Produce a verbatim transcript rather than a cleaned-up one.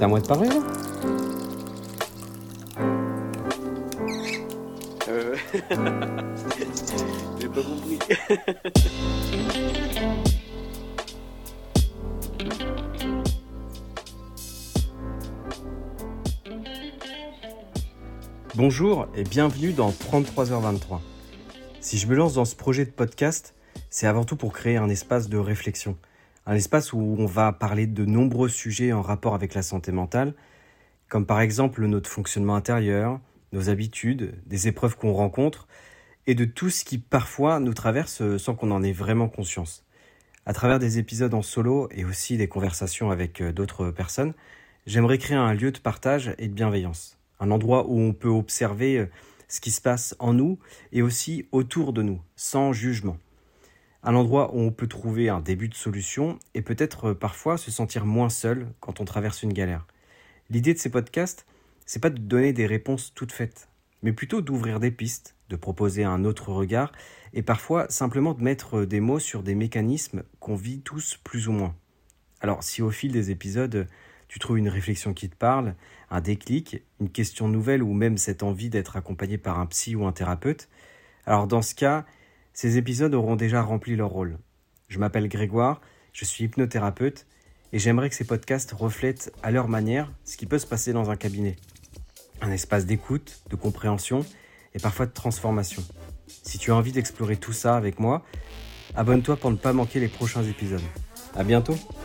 C'est à moi de parler là ? Euh... J'ai pas compris. Bonjour et bienvenue dans trente-trois heures vingt-trois. Si je me lance dans ce projet de podcast, c'est avant tout pour créer un espace de réflexion. Un espace où on va parler de nombreux sujets en rapport avec la santé mentale, comme par exemple notre fonctionnement intérieur, nos habitudes, des épreuves qu'on rencontre, et de tout ce qui parfois nous traverse sans qu'on en ait vraiment conscience. À travers des épisodes en solo et aussi des conversations avec d'autres personnes, j'aimerais créer un lieu de partage et de bienveillance. Un endroit où on peut observer ce qui se passe en nous et aussi autour de nous, sans jugement. Un endroit où on peut trouver un début de solution et peut-être parfois se sentir moins seul quand on traverse une galère. L'idée de ces podcasts, c'est pas de donner des réponses toutes faites, mais plutôt d'ouvrir des pistes, de proposer un autre regard et parfois simplement de mettre des mots sur des mécanismes qu'on vit tous plus ou moins. Alors si au fil des épisodes, tu trouves une réflexion qui te parle, un déclic, une question nouvelle ou même cette envie d'être accompagné par un psy ou un thérapeute, alors dans ce cas, ces épisodes auront déjà rempli leur rôle. Je m'appelle Grégoire, je suis hypnothérapeute et j'aimerais que ces podcasts reflètent à leur manière ce qui peut se passer dans un cabinet. Un espace d'écoute, de compréhension et parfois de transformation. Si tu as envie d'explorer tout ça avec moi, abonne-toi pour ne pas manquer les prochains épisodes. À bientôt!